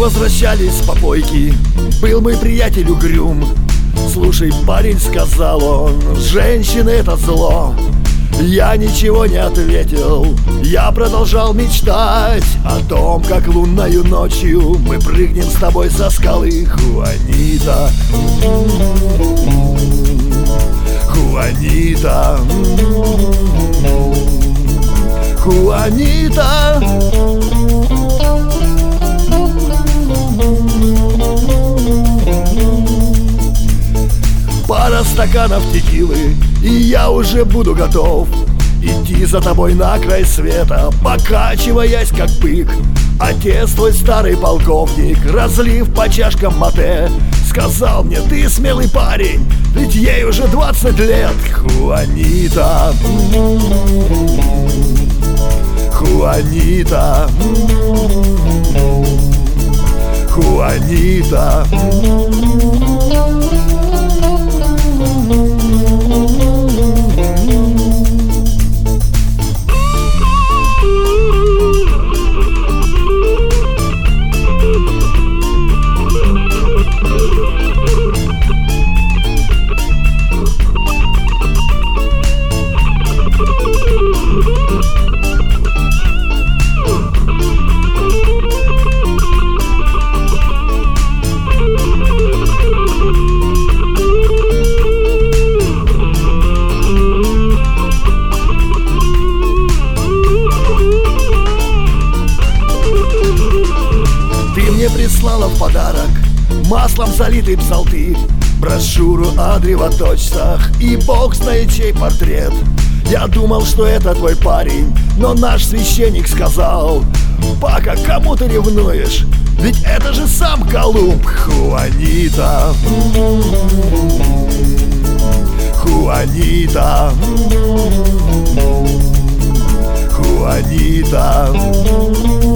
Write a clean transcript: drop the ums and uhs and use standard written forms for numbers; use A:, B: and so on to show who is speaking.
A: возвращались с попойки, был мой приятель угрюм. Слушай, парень, сказал он, женщины это зло. Я ничего не ответил, я продолжал мечтать о том, как лунною ночью мы прыгнем с тобой со скалы. Хуанита, Хуанита, Хуанита. Пара стаканов текилы, и я уже буду готов идти за тобой на край света, покачиваясь как бык. Отец твой старый полковник, разлив по чашкам мате, сказал мне: ты смелый парень, ведь ей уже 20 лет. Хуанита, Хуанита, Хуанита. Прислала в подарок маслом залитый псалтырь, брошюру о древоточцах и бог знает чей портрет. Я думал, что это твой парень, но наш священник сказал: Пака, кому ты ревнуешь? Ведь это же сам Колумб. Хуанита, Хуанита, Хуанита.